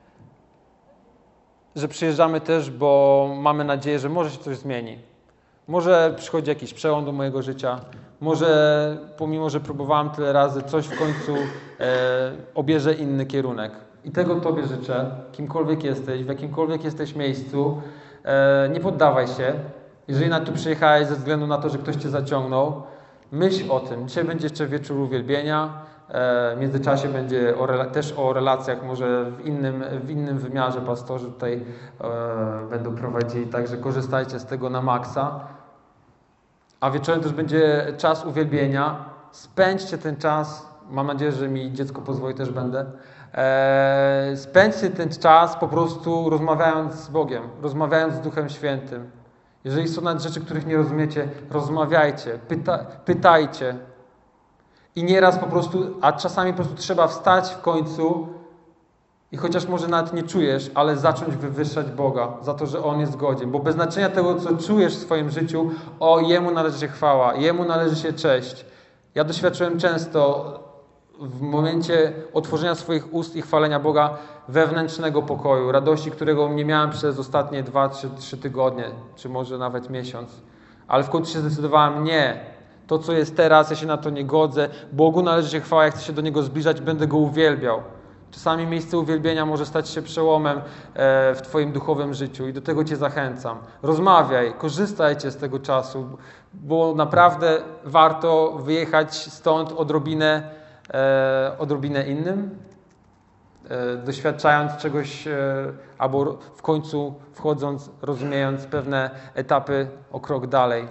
przyjeżdżamy też, bo mamy nadzieję, że może się coś zmieni. Może przychodzi jakiś przełom do mojego życia. Może pomimo, że próbowałem tyle razy, coś w końcu obierze inny kierunek. I tego Tobie życzę, kimkolwiek jesteś, w jakimkolwiek jesteś miejscu. Nie poddawaj się. Jeżeli na tu przyjechałeś ze względu na to, że ktoś Cię zaciągnął, myśl o tym. Dzisiaj będzie jeszcze wieczór uwielbienia. W międzyczasie będzie też o relacjach, może w innym wymiarze pastorzy tutaj będą prowadzili, także korzystajcie z tego na maksa. A wieczorem też będzie czas uwielbienia. Spędźcie ten czas, mam nadzieję, że mi dziecko pozwoli, też będę. Spędźcie ten czas po prostu rozmawiając z Bogiem, rozmawiając z Duchem Świętym. Jeżeli są nawet rzeczy, których nie rozumiecie, rozmawiajcie, pytajcie. I nieraz po prostu, a czasami po prostu trzeba wstać w końcu i chociaż może nawet nie czujesz, ale zacząć wywyższać Boga za to, że On jest godzien. Bo bez znaczenia tego, co czujesz w swoim życiu, Jemu należy się chwała, Jemu należy się cześć. Ja doświadczyłem często w momencie otworzenia swoich ust i chwalenia Boga wewnętrznego pokoju, radości, którego nie miałem przez ostatnie 2-3 tygodnie, czy może nawet miesiąc. Ale w końcu się zdecydowałem, nie. To, co jest teraz, ja się na to nie godzę. Bogu należy się chwała, ja chcę się do Niego zbliżać, będę Go uwielbiał. Czasami miejsce uwielbienia może stać się przełomem w Twoim duchowym życiu i do tego Cię zachęcam. Rozmawiaj, korzystajcie z tego czasu, bo naprawdę warto wyjechać stąd odrobinę innym, doświadczając czegoś albo w końcu wchodząc, rozumiejąc pewne etapy o krok dalej.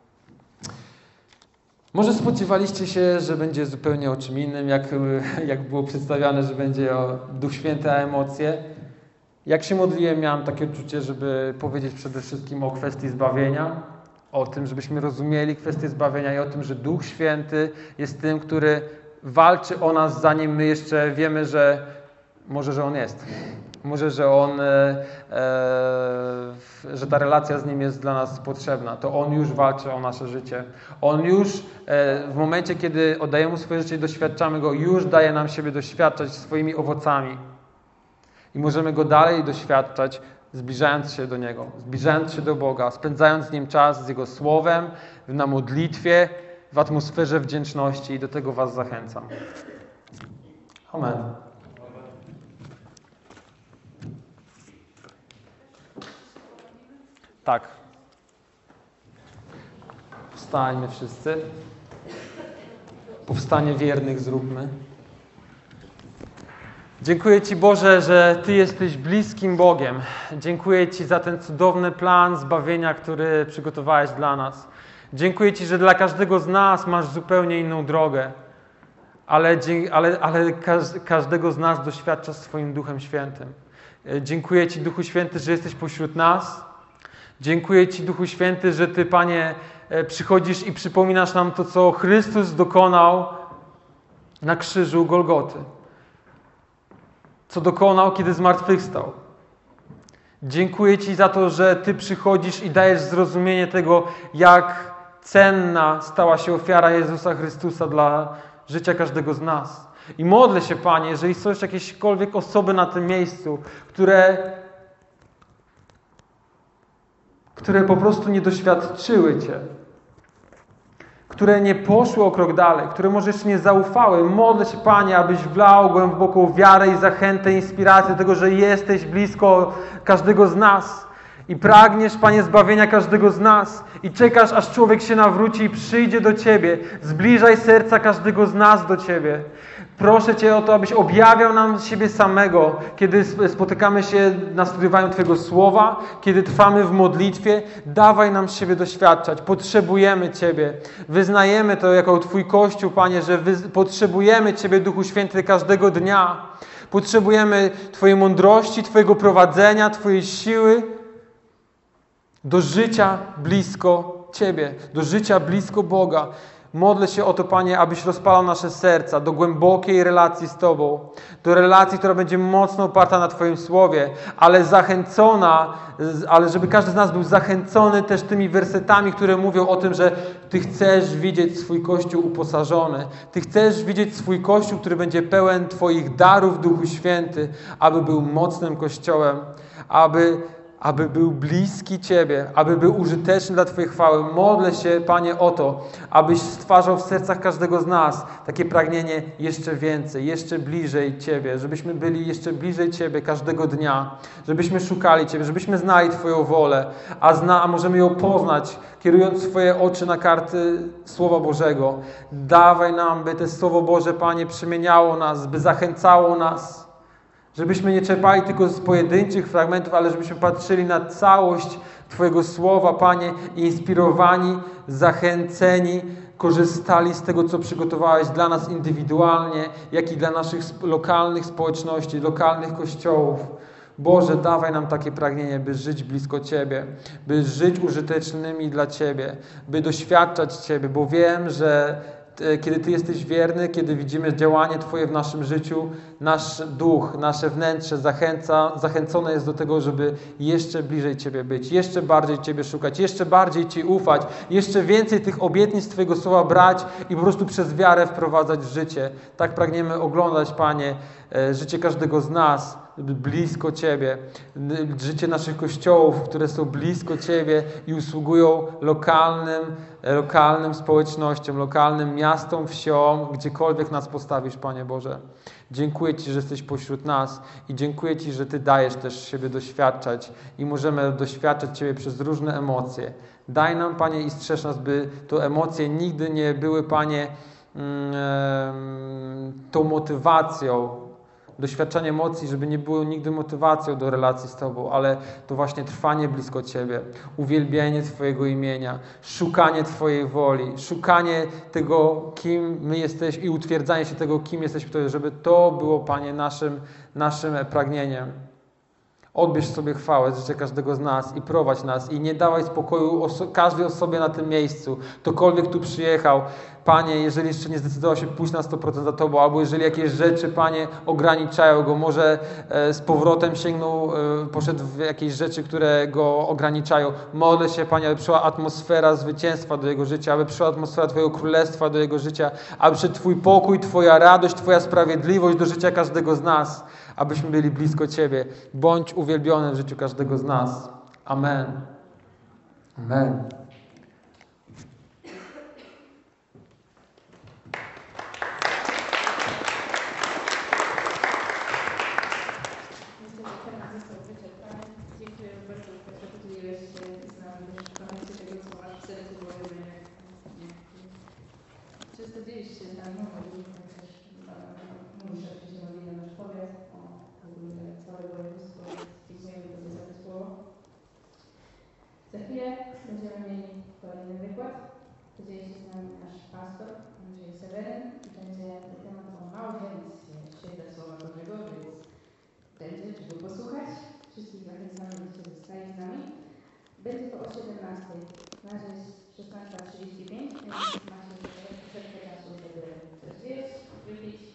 Może spodziewaliście się, że będzie zupełnie o czym innym, jak było przedstawiane, że będzie o Duch Święty, a emocje. Jak się modliłem, miałem takie uczucie, żeby powiedzieć przede wszystkim o kwestii zbawienia, o tym, żebyśmy rozumieli kwestię zbawienia i o tym, że Duch Święty jest tym, który walczy o nas, zanim my jeszcze wiemy, że On jest. Może, że ta relacja z Nim jest dla nas potrzebna. To On już walczy o nasze życie. On już w momencie, kiedy oddajemy Mu swoje życie i doświadczamy Go, już daje nam siebie doświadczać swoimi owocami. I możemy Go dalej doświadczać, zbliżając się do Niego, zbliżając się do Boga, spędzając z Nim czas, z Jego Słowem, na modlitwie, w atmosferze wdzięczności i do tego Was zachęcam. Amen. Tak. Wstańmy wszyscy. Powstanie wiernych zróbmy. Dziękuję Ci, Boże, że Ty jesteś bliskim Bogiem. Dziękuję Ci za ten cudowny plan zbawienia, który przygotowałeś dla nas. Dziękuję Ci, że dla każdego z nas masz zupełnie inną drogę, ale każdego z nas doświadczasz swoim Duchem Świętym. Dziękuję Ci, Duchu Święty, że jesteś pośród nas. Dziękuję Ci, Duchu Święty, że Ty, Panie, przychodzisz i przypominasz nam to, co Chrystus dokonał na krzyżu Golgoty. Co dokonał, kiedy zmartwychwstał. Dziękuję Ci za to, że Ty przychodzisz i dajesz zrozumienie tego, jak cenna stała się ofiara Jezusa Chrystusa dla życia każdego z nas. I modlę się, Panie, jeżeli są jakiekolwiek osoby na tym miejscu, które po prostu nie doświadczyły Cię, które nie poszły o krok dalej, które może jeszcze nie zaufały. Modlę się, Panie, abyś wlał głęboką wiarę i zachętę, inspirację do tego, że jesteś blisko każdego z nas i pragniesz, Panie, zbawienia każdego z nas i czekasz, aż człowiek się nawróci i przyjdzie do Ciebie. Zbliżaj serca każdego z nas do Ciebie. Proszę Cię o to, abyś objawiał nam siebie samego, kiedy spotykamy się na studiowaniu Twojego Słowa, kiedy trwamy w modlitwie. Dawaj nam siebie doświadczać. Potrzebujemy Ciebie. Wyznajemy to jako Twój Kościół, Panie, że potrzebujemy Ciebie, Duchu Święty, każdego dnia. Potrzebujemy Twojej mądrości, Twojego prowadzenia, Twojej siły do życia blisko Ciebie, do życia blisko Boga. Modlę się o to, Panie, abyś rozpalał nasze serca do głębokiej relacji z Tobą. Do relacji, która będzie mocno oparta na Twoim Słowie, ale żeby każdy z nas był zachęcony też tymi wersetami, które mówią o tym, że Ty chcesz widzieć swój Kościół uposażony. Ty chcesz widzieć swój Kościół, który będzie pełen Twoich darów, Duchu Święty, aby był mocnym Kościołem, aby był bliski Ciebie, aby był użyteczny dla Twojej chwały. Modlę się, Panie, o to, abyś stwarzał w sercach każdego z nas takie pragnienie jeszcze więcej, jeszcze bliżej Ciebie, żebyśmy byli jeszcze bliżej Ciebie każdego dnia, żebyśmy szukali Ciebie, żebyśmy znali Twoją wolę, a możemy ją poznać, kierując swoje oczy na karty Słowa Bożego. Dawaj nam, by to Słowo Boże, Panie, przemieniało nas, by zachęcało nas, żebyśmy nie czerpali tylko z pojedynczych fragmentów, ale żebyśmy patrzyli na całość Twojego Słowa, Panie, i inspirowani, zachęceni, korzystali z tego, co przygotowałeś dla nas indywidualnie, jak i dla naszych lokalnych społeczności, lokalnych kościołów. Boże, dawaj nam takie pragnienie, by żyć blisko Ciebie, by żyć użytecznymi dla Ciebie, by doświadczać Ciebie, bo wiem, że kiedy Ty jesteś wierny, kiedy widzimy działanie Twoje w naszym życiu, nasz duch, nasze wnętrze zachęcone jest do tego, żeby jeszcze bliżej Ciebie być, jeszcze bardziej Ciebie szukać, jeszcze bardziej Ci ufać, jeszcze więcej tych obietnic Twojego słowa brać i po prostu przez wiarę wprowadzać w życie. Tak pragniemy oglądać, Panie, życie każdego z nas blisko Ciebie, życie naszych kościołów, które są blisko Ciebie i usługują lokalnym społecznościom, lokalnym miastom, wsiom, gdziekolwiek nas postawisz, Panie Boże. Dziękuję Ci, że jesteś pośród nas i dziękuję Ci, że Ty dajesz też siebie doświadczać i możemy doświadczać Ciebie przez różne emocje. Daj nam, Panie, i strzeż nas, by te emocje nigdy nie były, Panie, tą motywacją, doświadczanie emocji, żeby nie było nigdy motywacją do relacji z Tobą, ale to właśnie trwanie blisko Ciebie, uwielbienie Twojego imienia, szukanie Twojej woli, szukanie tego, kim my jesteśmy i utwierdzanie się tego, kim jesteśmy, żeby to było, Panie, naszym pragnieniem. Odbierz sobie chwałę z życia każdego z nas i prowadź nas i nie dawaj spokoju każdej osobie na tym miejscu, ktokolwiek tu przyjechał. Panie, jeżeli jeszcze nie zdecydował się pójść na 100% za Tobą, albo jeżeli jakieś rzeczy, Panie, ograniczają go, może z powrotem poszedł w jakieś rzeczy, które go ograniczają. Modlę się, Panie, aby przyszła atmosfera zwycięstwa do jego życia, aby przyszła atmosfera Twojego Królestwa do jego życia, aby przyszedł Twój pokój, Twoja radość, Twoja sprawiedliwość do życia każdego z nas, abyśmy byli blisko Ciebie. Bądź uwielbiony w życiu każdego z nas. Amen. Amen. Dziękuję bardzo, że podzieliłeś się z nami też tego, co masz w sercu, bo często dzielisz się z nami, tak też mówisz, że się modli na nasz powiat, o całe województwo, dziękujemy Tobie za to słowo. Za chwilę będziemy mieli kolejny wykład. Podzieli się z nami nasz pastor Andrzej Seweryn i będzie temat o małżeństwie w świetle Słowa Bożego, więc będzie czego posłuchać. Wszystkich zachęcamy, byście zostali z nami. Będzie to o 17:00. Na razie jest 16:35, więc macie troszeczkę czasu, żeby coś zjeść, wypić.